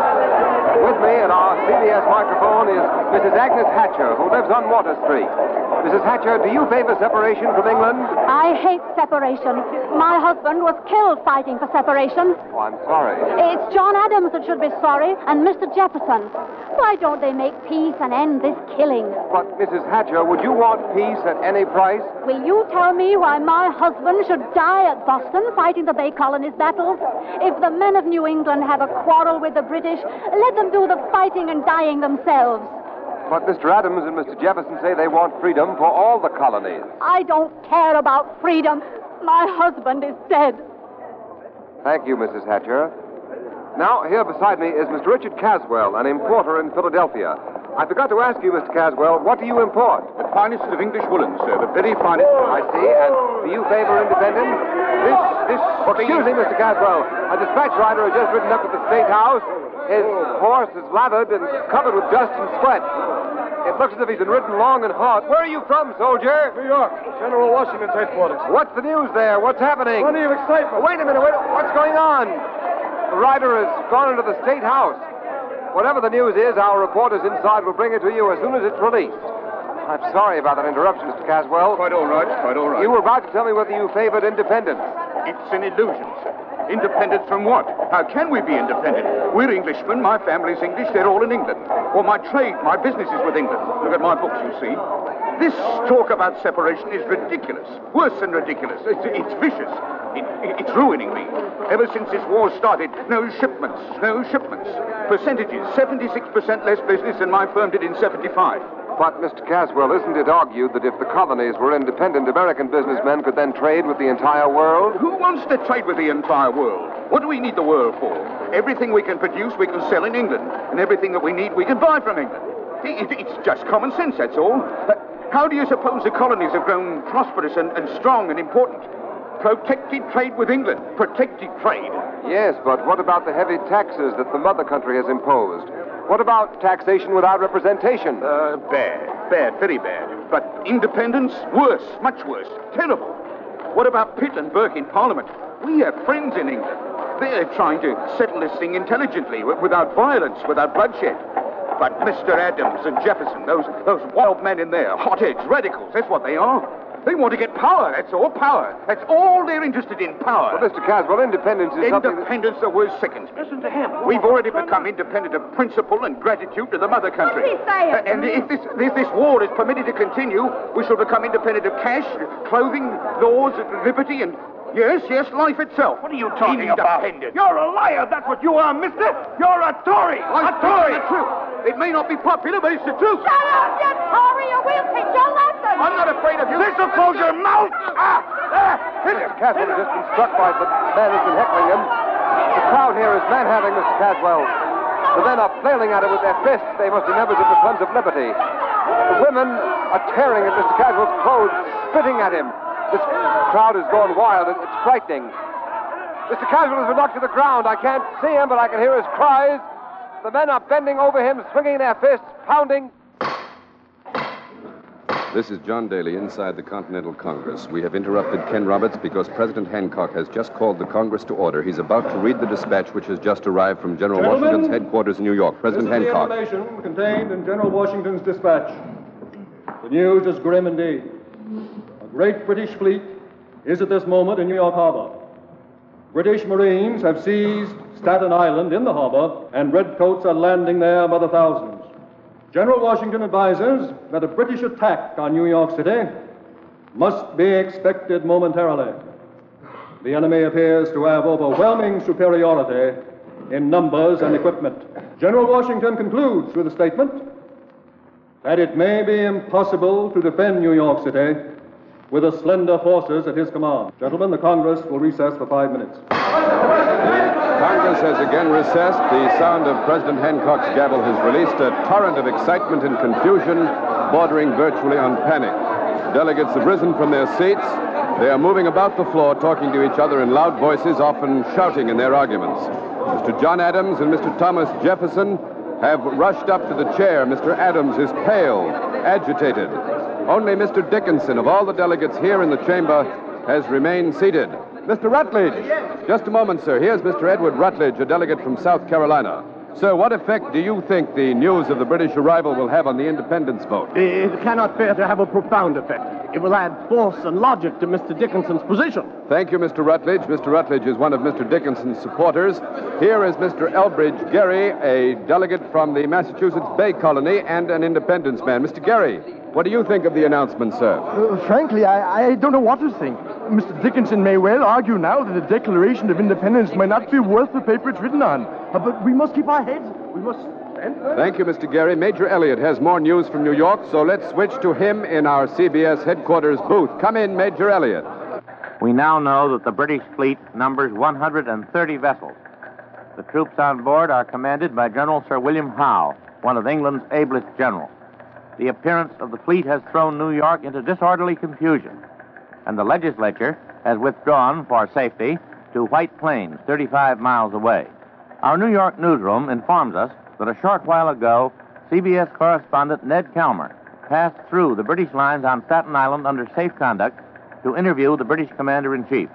With me at our C B S microphone is Missus Agnes Hatcher, who lives on Water Street. Missus Hatcher, do you favor separation from England? I hate separation. My husband was killed fighting for separation. Oh, I'm sorry. It's John Adams that should be sorry, and Mister Jefferson. Why don't they make peace and end this killing? But, Missus Hatcher, would you want peace at any price? Will you tell me why my husband should die at Boston fighting the Bay Colonies battles? If the men of New England have a quarrel with the British, let them do the fighting and dying themselves. But Mister Adams and Mister Jefferson say they want freedom for all the colonies. I don't care about freedom. My husband is dead. Thank you, Missus Hatcher. Now, here beside me is Mister Richard Caswell, an importer in Philadelphia. I forgot to ask you, Mister Caswell, what do you import? The finest of English woolens, sir. The very finest. I see. And do you favor independence? This, this... Excuse me, Mister Caswell. A dispatch rider has just ridden up to the State House. His horse is lathered and covered with dust and sweat. It looks as if he's been ridden long and hard. Where are you from, soldier? New York. General Washington's headquarters. What's the news there? What's happening? Plenty of excitement. Wait a minute. Wait. What's going on? The rider has gone into the State House. Whatever the news is, our reporters inside will bring it to you as soon as it's released. I'm sorry about that interruption, Mister Caswell. Quite all right, quite all right. You were about to tell me whether you favored independence. It's an illusion, sir. Independence from what? How can we be independent? We're Englishmen, my family's English, they're all in England. Well, my trade, my business is with England. Look at my books, you see. This talk about separation is ridiculous. Worse than ridiculous. It's, it's vicious. It, it, it's ruining me. Ever since this war started, no shipments, no shipments. Percentages, seventy-six percent less business than my firm did in seventy-five. But, Mister Caswell, isn't it argued that if the colonies were independent, American businessmen could then trade with the entire world? Who wants to trade with the entire world? What do we need the world for? Everything we can produce, we can sell in England. And everything that we need, we can buy from England. It, it, it's just common sense, that's all. Uh, how do you suppose the colonies have grown prosperous and, and strong and important? Protected trade with England. Protected trade. Yes, but what about the heavy taxes that the mother country has imposed? What about taxation without representation? Uh, bad. Bad. Very bad. But independence? Worse. Much worse. Terrible. What about Pitt and Burke in Parliament? We have friends in England. They're trying to settle this thing intelligently, without violence, without bloodshed. But Mister Adams and Jefferson, those, those wild men in there, hotheads, radicals, that's what they are. They want to get power, that's all, power. That's all they're interested in, power. Well, Mister Caswell, independence is something... Independence, the word seconds. Listen to him. We've already become independent of principle and gratitude to the mother country. What's he saying? Uh, and if this, if this war is permitted to continue, we shall become independent of cash, clothing, laws, liberty, and... Yes, yes, life itself. What are you talking about? You're a liar, that's what you are, mister. You're a Tory. I'm a Tory. The truth. It may not be popular, but it's the truth. Shut up, you Tory, or we'll teach you a lesson. I'm not afraid of you. This will close your mouth. Ah, ah. Mister Caswell has just been struck by the man who's been heckling him. The crowd here is manhandling Mister Caswell. The men are flailing at him with their fists. They must be members of the Sons of Liberty. The women are tearing at Mister Caswell's clothes, spitting at him. This crowd has gone wild. It's frightening. Mister Caswell has been knocked to the ground. I can't see him, but I can hear his cries. The men are bending over him, swinging their fists, pounding. This is John Daly inside the Continental Congress. We have interrupted Ken Roberts because President Hancock has just called the Congress to order. He's about to read the dispatch which has just arrived from General Gentlemen, Washington's headquarters in New York. President this is Hancock. The information contained in General Washington's dispatch. The news is grim indeed. A great British fleet is at this moment in New York Harbor. British Marines have seized Staten Island in the harbor, and redcoats are landing there by the thousands. General Washington advises that a British attack on New York City must be expected momentarily. The enemy appears to have overwhelming superiority in numbers and equipment. General Washington concludes with a statement that it may be impossible to defend New York City with the slender forces at his command. Gentlemen, the Congress will recess for five minutes. Congress has again recessed. The sound of President Hancock's gavel has released a torrent of excitement and confusion bordering virtually on panic. Delegates have risen from their seats. They are moving about the floor, talking to each other in loud voices, often shouting in their arguments. Mister John Adams and Mister Thomas Jefferson have rushed up to the chair. Mister Adams is pale, agitated. Only Mister Dickinson, of all the delegates here in the chamber, has remained seated. Mister Rutledge. Just a moment, sir. Here's Mister Edward Rutledge, a delegate from South Carolina. Sir, what effect do you think the news of the British arrival will have on the independence vote? It cannot fail to have a profound effect. It will add force and logic to Mister Dickinson's position. Thank you, Mister Rutledge. Mister Rutledge is one of Mister Dickinson's supporters. Here is Mister Elbridge Gerry, a delegate from the Massachusetts Bay Colony and an independence man. Mister Gerry, what do you think of the announcement, sir? Uh, frankly, I, I don't know what to think. Mister Dickinson may well argue now that the Declaration of Independence may not be worth the paper it's written on. Uh, but we must keep our heads. We must stand firm. Thank you, Mister Gerry. Major Elliott has more news from New York, so let's switch to him in our C B S headquarters booth. Come in, Major Elliott. We now know that the British fleet numbers one hundred thirty vessels. The troops on board are commanded by General Sir William Howe. one of England's ablest generals. The appearance of the fleet has thrown New York into disorderly confusion, and the legislature has withdrawn for safety to White Plains, thirty-five miles away. Our New York newsroom informs us that a short while ago, C B S correspondent Ned Calmer passed through the British lines on Staten Island under safe conduct to interview the British commander-in-chief.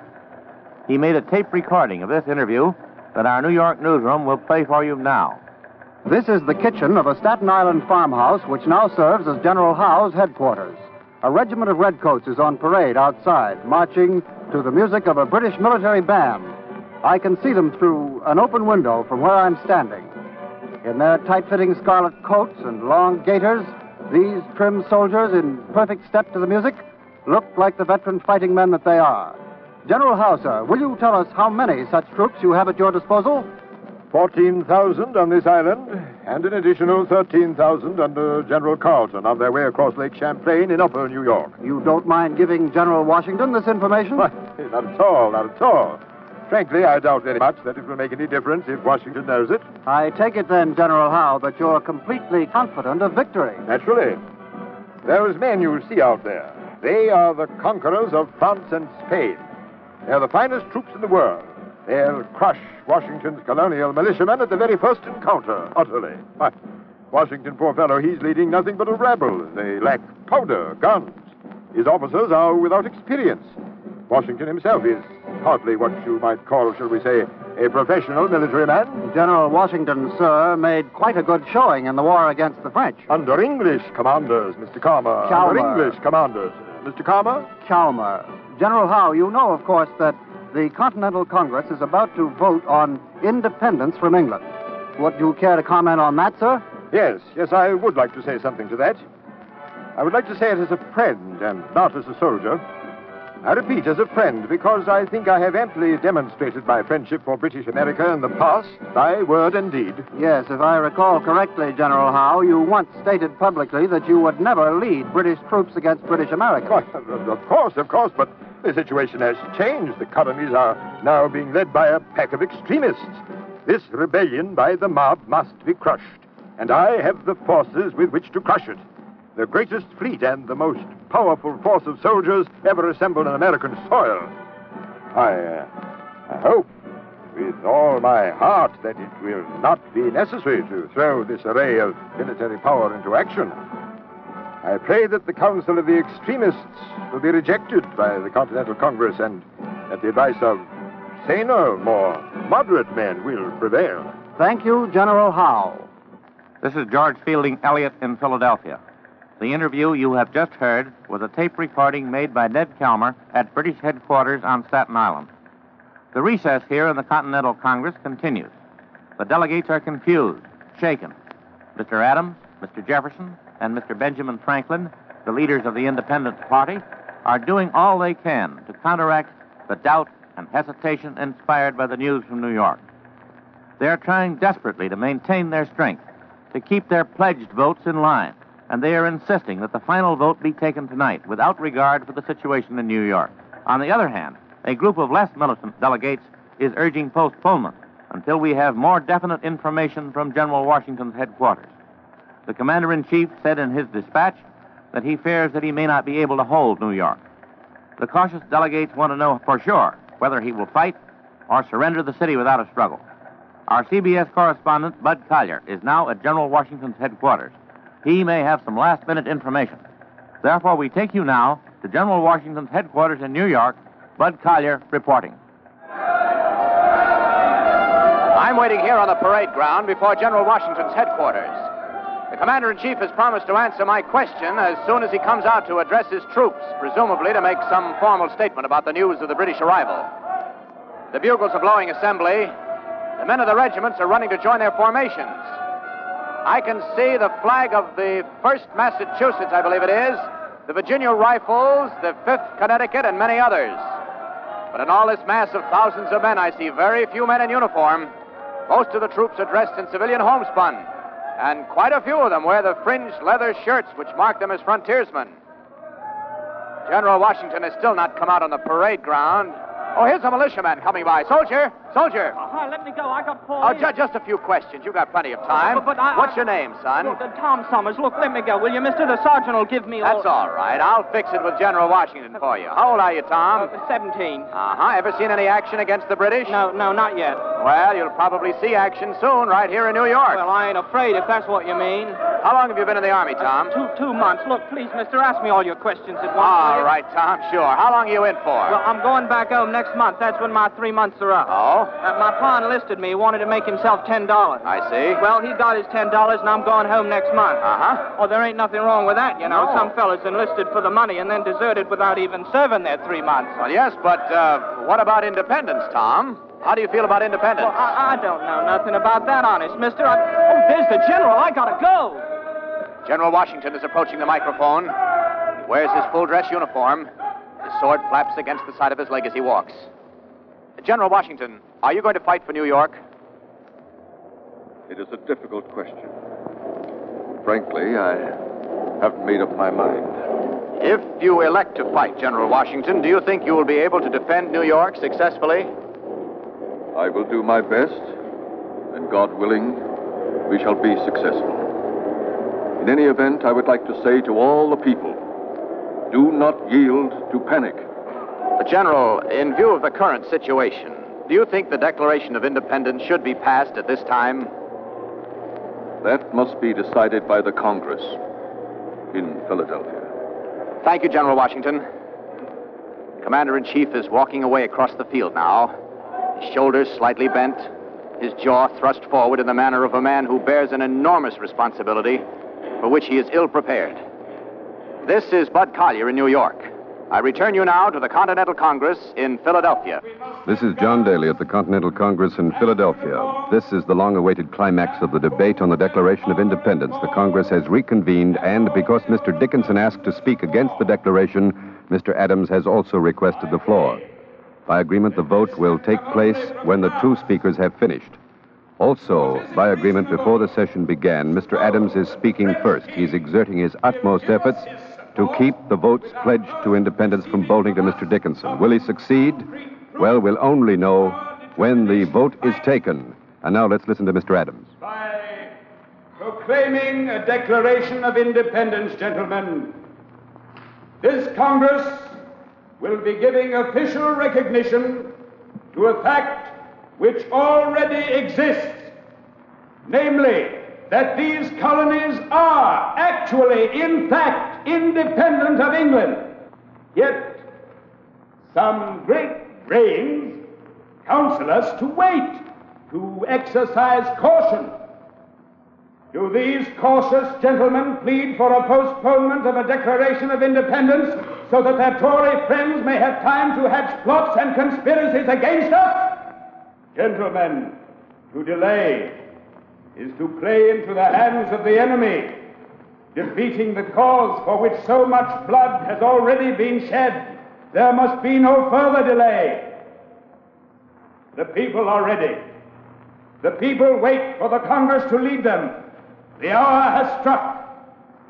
He made a tape recording of this interview that our New York newsroom will play for you now. This is the kitchen of a Staten Island farmhouse which now serves as General Howe's headquarters. A regiment of redcoats is on parade outside, marching to the music of a British military band. I can see them through an open window from where I'm standing. In their tight-fitting scarlet coats and long gaiters, these trim soldiers in perfect step to the music look like the veteran fighting men that they are. General Howe, sir, will you tell us how many such troops you have at your disposal? fourteen thousand on this island, and an additional thirteen thousand under General Carleton on their way across Lake Champlain in upper New York. You don't mind giving General Washington this information? Why, not at all, not at all. Frankly, I doubt very much that it will make any difference if Washington knows it. I take it then, General Howe, that you're completely confident of victory. Naturally. Those men you see out there, they are the conquerors of France and Spain. They're the finest troops in the world. They'll crush Washington's colonial militiamen at the very first encounter, utterly. Why, Washington, poor fellow, he's leading nothing but a rabble. They lack powder, guns. His officers are without experience. Washington himself is hardly what you might call, shall we say, a professional military man. General Washington, sir, made quite a good showing in the war against the French. Under English commanders, Mister Calmer. Calmer. Under English commanders. Mister Calmer? Calmer. General Howe, you know, of course, that the Continental Congress is about to vote on independence from England. Would you care to comment on that, sir? Yes, yes, I would like to say something to that. I would like to say it as a friend and not as a soldier. I repeat, as a friend, because I think I have amply demonstrated my friendship for British America in the past, by word and deed. Yes, if I recall correctly, General Howe, you once stated publicly that you would never lead British troops against British America. Well, of course, of course, but the situation has changed. The colonies are now being led by a pack of extremists. This rebellion by the mob must be crushed, and I have the forces with which to crush it. The greatest fleet and the most powerful force of soldiers ever assembled on American soil. I, uh, I hope with all my heart that it will not be necessary to throw this array of military power into action. I pray that the counsel of the extremists will be rejected by the Continental Congress and that the advice of saner, more moderate men will prevail. Thank you, General Howe. This is George Fielding Elliott in Philadelphia. The interview you have just heard was a tape recording made by Ned Calmer at British headquarters on Staten Island. The recess here in the Continental Congress continues. The delegates are confused, shaken. Mister Adams, Mister Jefferson, and Mister Benjamin Franklin, the leaders of the Independence Party, are doing all they can to counteract the doubt and hesitation inspired by the news from New York. They are trying desperately to maintain their strength, to keep their pledged votes in line, and they are insisting that the final vote be taken tonight without regard for the situation in New York. On the other hand, a group of less militant delegates is urging postponement until we have more definite information from General Washington's headquarters. The commander-in-chief said in his dispatch that he fears that he may not be able to hold New York. The cautious delegates want to know for sure whether he will fight or surrender the city without a struggle. Our C B S correspondent, Bud Collier, is now at General Washington's headquarters. He may have some last-minute information. Therefore, we take you now to General Washington's headquarters in New York. Bud Collier reporting. I'm waiting here on the parade ground before General Washington's headquarters. The Commander-in-Chief has promised to answer my question as soon as he comes out to address his troops, presumably to make some formal statement about the news of the British arrival. The bugles are blowing assembly. The men of the regiments are running to join their formations. I can see the flag of the first Massachusetts, I believe it is, the Virginia Rifles, the fifth Connecticut, and many others. But in all this mass of thousands of men, I see very few men in uniform. Most of the troops are dressed in civilian homespun, and quite a few of them wear the fringed leather shirts which mark them as frontiersmen. General Washington has still not come out on the parade ground. Oh, here's a militiaman coming by. Soldier, soldier. Uh, let me go. I got four. Oh, ju- just a few questions. You've got plenty of time. But, but I, What's I, your name, son? Look, uh, Tom Summers. Look, let me go, will you, mister? The sergeant will give me all... That's all right. I'll fix it with General Washington for you. How old are you, Tom? Uh, seventeen. Uh-huh. Ever seen any action against the British? No, no, not yet. Well, you'll probably see action soon right here in New York. Well, I ain't afraid, if that's what you mean. How long have you been in the Army, Tom? Uh, two, two months. Look, please, mister, ask me all your questions at once. All right, Tom, sure. How long are you in for? Well, I'm going back home next month. That's when my three months are up. Oh? Uh, my pa enlisted me. He wanted to make himself ten dollars. I see. Well, he got his ten dollars, and I'm going home next month. Uh-huh. Oh, there ain't nothing wrong with that, you know. No. Some fellas enlisted for the money and then deserted without even serving their three months. Well, yes, but uh, what about independence, Tom? How do you feel about independence? Well, I, I don't know nothing about that, honest, mister. I... Oh, there's the general. I gotta go. General Washington is approaching the microphone. He wears his full dress uniform. His sword flaps against the side of his leg as he walks. General Washington, are you going to fight for New York? It is a difficult question. Frankly, I haven't made up my mind. If you elect to fight, General Washington, do you think you will be able to defend New York successfully? I will do my best, and God willing, we shall be successful. In any event, I would like to say to all the people, do not yield to panic. But, General, in view of the current situation, do you think the Declaration of Independence should be passed at this time? That must be decided by the Congress in Philadelphia. Thank you, General Washington. Commander-in-Chief is walking away across the field now, his shoulders slightly bent, his jaw thrust forward in the manner of a man who bears an enormous responsibility for which he is ill-prepared. This is Bud Collyer in New York. I return you now to the Continental Congress in Philadelphia. This is John Daly at the Continental Congress in Philadelphia. This is the long-awaited climax of the debate on the Declaration of Independence. The Congress has reconvened, and because Mister Dickinson asked to speak against the Declaration, Mister Adams has also requested the floor. By agreement, the vote will take place when the two speakers have finished. Also, by agreement, before the session began, Mister Adams is speaking first. He's exerting his utmost efforts to keep the votes pledged to independence from bolting to Mister Dickinson. Will he succeed? Well, we'll only know when the vote is taken. And now let's listen to Mister Adams. By proclaiming a Declaration of Independence, gentlemen, this Congress will be giving official recognition to a fact which already exists, namely, that these colonies are actually, in fact, independent of England. Yet, some great brains counsel us to wait, to exercise caution. Do these cautious gentlemen plead for a postponement of a Declaration of Independence so that their Tory friends may have time to hatch plots and conspiracies against us? Gentlemen, to delay is to play into the hands of the enemy, defeating the cause for which so much blood has already been shed. There must be no further delay. The people are ready. The people wait for the Congress to lead them. The hour has struck.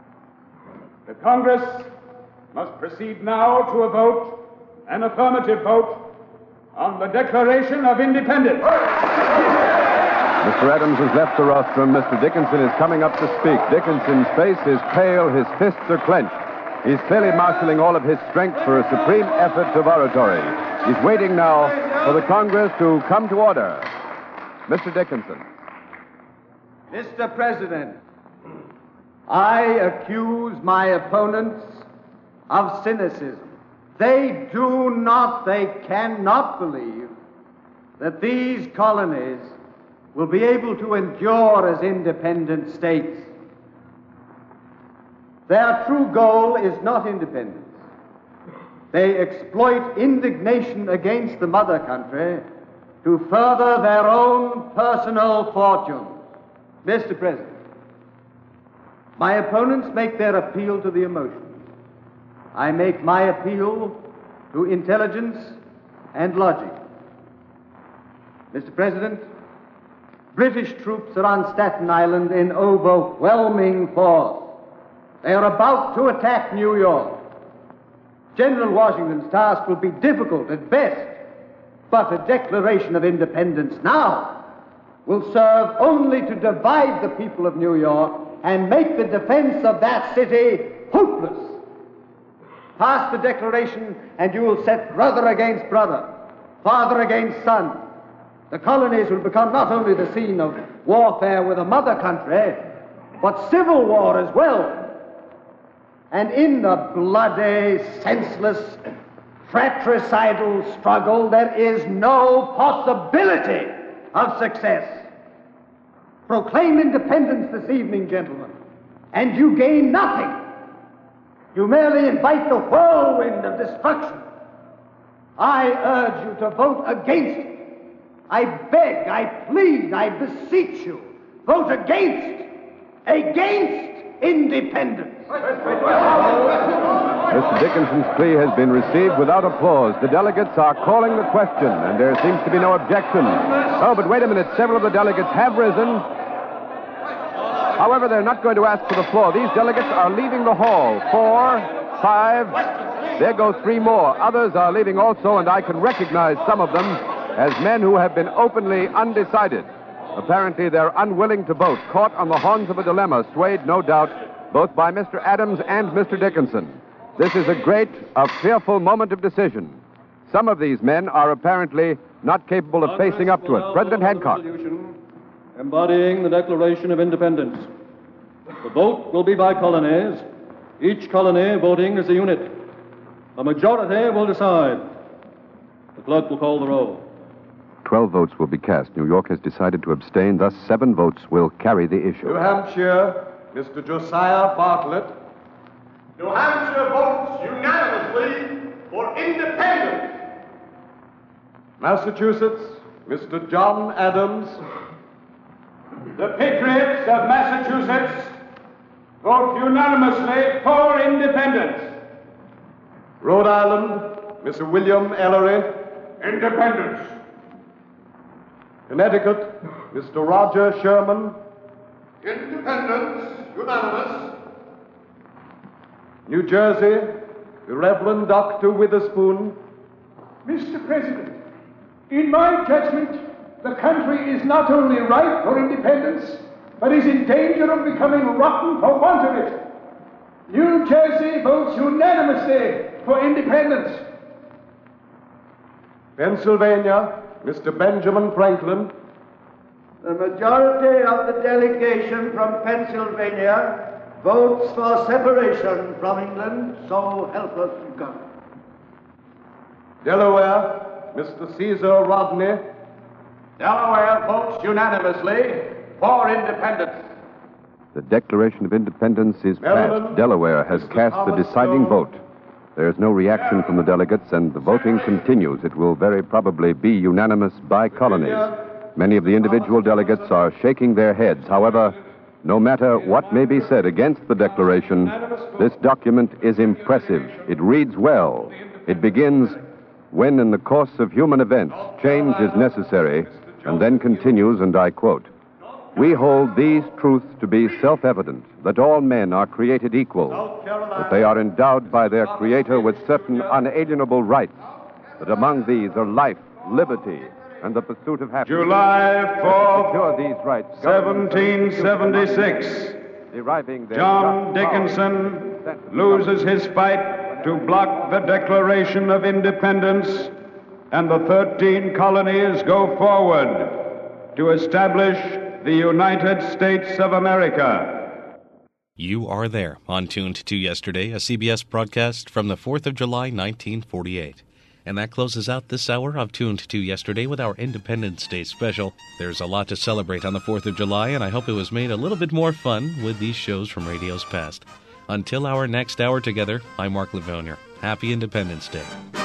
The Congress must proceed now to a vote, an affirmative vote, on the Declaration of Independence. Mister Adams has left the rostrum. Mister Dickinson is coming up to speak. Dickinson's face is pale. His fists are clenched. He's clearly marshaling all of his strength for a supreme effort of oratory. He's waiting now for the Congress to come to order. Mister Dickinson. Mister President, I accuse my opponents of cynicism. They do not, they cannot believe that these colonies will be able to endure as independent states. Their true goal is not independence. They exploit indignation against the mother country to further their own personal fortunes. Mister President, my opponents make their appeal to the emotions. I make my appeal to intelligence and logic. Mister President, British troops are on Staten Island in overwhelming force. They are about to attack New York. General Washington's task will be difficult at best, But a Declaration of Independence now will serve only to divide the people of New York and make the defense of that city hopeless. Pass the Declaration and you will set brother against brother, father against son. The colonies will become not only the scene of warfare with a mother country, but civil war as well. And in the bloody, senseless, fratricidal struggle, there is no possibility of success. Proclaim independence this evening, gentlemen, and you gain nothing. You merely invite the whirlwind of destruction. I urge you to vote against it. I beg, I plead, I beseech you, vote against, against independence. Mister Dickinson's plea has been received without applause. The delegates are calling the question, and there seems to be no objection. Oh, but wait a minute. Several of the delegates have risen. However, they're not going to ask for the floor. These delegates are leaving the hall. Four, five, there go three more. Others are leaving also, and I can recognize some of them as men who have been openly undecided. Apparently, they're unwilling to vote, caught on the horns of a dilemma, swayed, no doubt, both by Mister Adams and Mister Dickinson. This is a great, a fearful moment of decision. Some of these men are apparently not capable of facing up to it. President Hancock. Embodying the Declaration of Independence. The vote will be by colonies, each colony voting as a unit. A majority will decide. The clerk will call the roll. Twelve votes will be cast. New York has decided to abstain. Thus, seven votes will carry the issue. New Hampshire, Mister Josiah Bartlett. New Hampshire votes unanimously for independence. Massachusetts, Mister John Adams. The Patriots of Massachusetts vote unanimously for independence. Rhode Island, Mister William Ellery. Independence. Connecticut, Mister Roger Sherman. Independence, unanimous. New Jersey, the Reverend Doctor Witherspoon. Mister President, in my judgment, the country is not only ripe for independence, but is in danger of becoming rotten for want of it. New Jersey votes unanimously for independence. Pennsylvania, Mister Benjamin Franklin. The majority of the delegation from Pennsylvania votes for separation from England, so help us God. Delaware, Mister Caesar Rodney. Delaware votes unanimously for independence. The Declaration of Independence is Maryland, passed. Delaware has Mister cast Thomas the deciding Stone. vote. There is no reaction from the delegates, and the voting continues. It will very probably be unanimous by colonies. Many of the individual delegates are shaking their heads. However, no matter what may be said against the Declaration, this document is impressive. It reads well. It begins, when in the course of human events change is necessary, and then continues, and I quote, "We hold these truths to be self-evident, that all men are created equal, that they are endowed by their Creator with certain unalienable rights, that among these are life, liberty, and the pursuit of happiness." July fourth, secure these rights, seventeen seventy-six. deriving their John just Dickinson loses his fight to block the Declaration of Independence, and the thirteen colonies go forward to establish the United States of America. You are there on Tuned to Yesterday, a C B S broadcast from the fourth of July, nineteen forty-eight. And that closes out this hour of Tuned to Yesterday with our Independence Day special. There's a lot to celebrate on the fourth of July, and I hope it was made a little bit more fun with these shows from radio's past. Until our next hour together, I'm Mark Livonia. Happy Independence Day.